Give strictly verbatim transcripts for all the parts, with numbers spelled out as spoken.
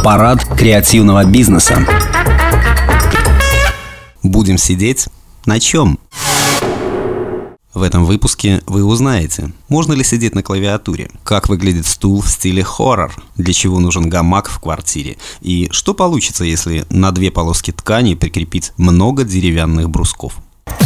Парад креативного бизнеса. Будем сидеть на чем? В этом выпуске вы узнаете, можно ли сидеть на клавиатуре, как выглядит стул в стиле хоррор, для чего нужен гамак в квартире, и что получится, если на две полоски ткани прикрепить много деревянных брусков.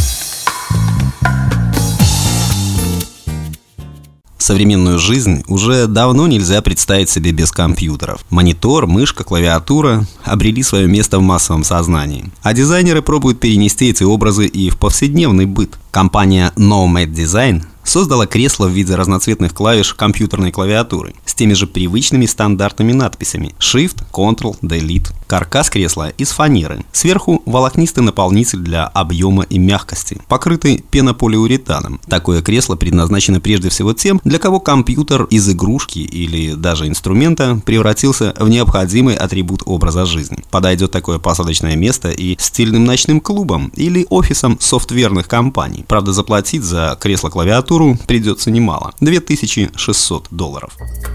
Современную жизнь уже давно нельзя представить себе без компьютеров. Монитор, мышка, клавиатура обрели свое место в массовом сознании. А дизайнеры пробуют перенести эти образы и в повседневный быт. Компания Nomad Design создала кресло в виде разноцветных клавиш компьютерной клавиатуры с теми же привычными стандартными надписями Shift, Ctrl, Delete. Каркас кресла из фанеры. Сверху волокнистый наполнитель для объема и мягкости, покрытый пенополиуретаном. Такое кресло предназначено прежде всего тем, для кого компьютер из игрушки или даже инструмента превратился в необходимый атрибут образа жизни. Подойдет такое посадочное место и стильным ночным клубам или офисам софтверных компаний. Правда, заплатить за кресло-клавиатуру придется немало – две тысячи шестьсот долларов.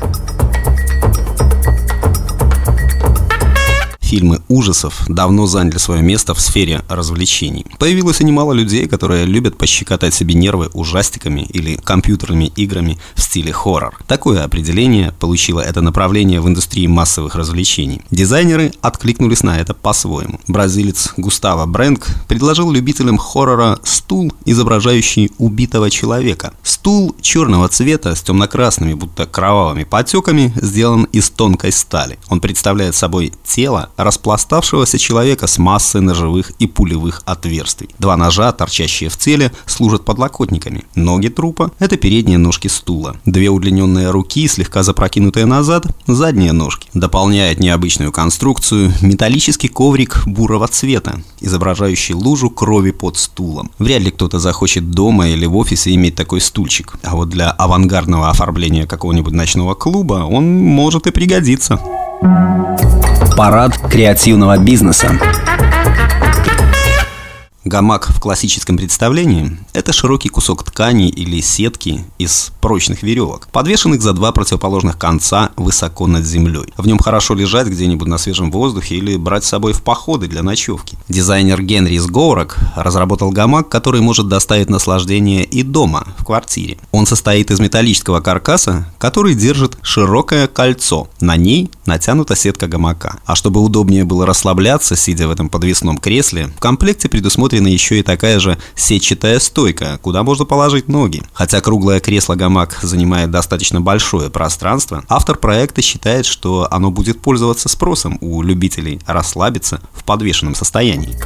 Фильмы ужасов давно заняли свое место в сфере развлечений. Появилось и немало людей, которые любят пощекотать себе нервы ужастиками или компьютерными играми в стиле хоррор. Такое определение получило это направление в индустрии массовых развлечений. Дизайнеры откликнулись на это по-своему. Бразилец Густаво Бренк предложил любителям хоррора стул, изображающий убитого человека. Стул черного цвета с темно-красными, будто кровавыми потеками, сделан из тонкой стали. Он представляет собой тело распластавшегося человека с массой ножевых и пулевых отверстий. Два ножа, торчащие в теле, служат подлокотниками. Ноги трупа – это передние ножки стула. Две удлиненные руки, слегка запрокинутые назад – задние ножки. Дополняет необычную конструкцию металлический коврик бурого цвета, изображающий лужу крови под стулом. Вряд ли кто-то захочет дома или в офисе иметь такой стульчик. А вот для авангардного оформления какого-нибудь ночного клуба он может и пригодиться. Парад креативного бизнеса. Гамак в классическом представлении – это широкий кусок ткани или сетки из прочных веревок, подвешенных за два противоположных конца высоко над землей. В нем хорошо лежать где-нибудь на свежем воздухе или брать с собой в походы для ночевки. Дизайнер Генри Сгоурок разработал гамак, который может доставить наслаждение и дома, в квартире. Он состоит из металлического каркаса, который держит широкое кольцо. На ней натянута сетка гамака. А чтобы удобнее было расслабляться, сидя в этом подвесном кресле, в комплекте предусмотрено еще и такая же сетчатая стойка, куда можно положить ноги. Хотя круглое кресло-гамак занимает достаточно большое пространство, автор проекта считает, что оно будет пользоваться спросом у любителей расслабиться в подвешенном состоянии.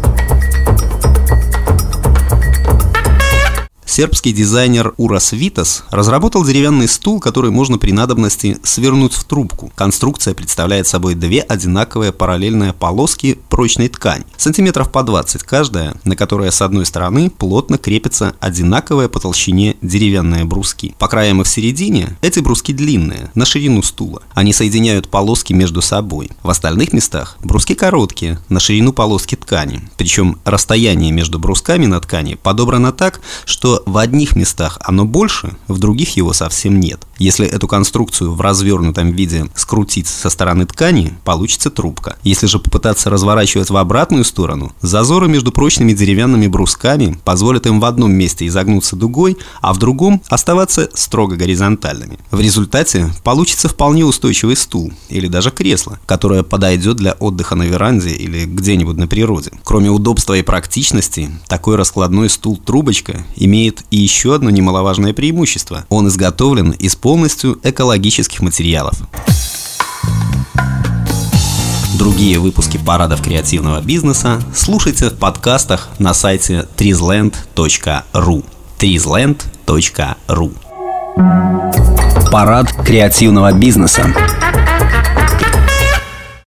Сербский дизайнер Урас Витас разработал деревянный стул, который можно при надобности свернуть в трубку. Конструкция представляет собой две одинаковые параллельные полоски прочной ткани, сантиметров по двадцать каждая, на которые с одной стороны плотно крепятся одинаковые по толщине деревянные бруски. По краям и в середине эти бруски длинные, на ширину стула. Они соединяют полоски между собой. В остальных местах бруски короткие, на ширину полоски ткани. Причем расстояние между брусками на ткани подобрано так, что в одних местах оно больше, в других его совсем нет. Если эту конструкцию в развернутом виде скрутить со стороны ткани, получится трубка. Если же попытаться разворачивать в обратную сторону, зазоры между прочными деревянными брусками позволят им в одном месте изогнуться дугой, а в другом оставаться строго горизонтальными. В результате получится вполне устойчивый стул или даже кресло, которое подойдет для отдыха на веранде или где-нибудь на природе. Кроме удобства и практичности, такой раскладной стул-трубочка имеет и еще одно немаловажное преимущество. Он изготовлен из полностью экологических материалов. Другие выпуски парадов креативного бизнеса слушайте в подкастах на сайте тризленд точка ру. тризленд точка ру. Парад креативного бизнеса.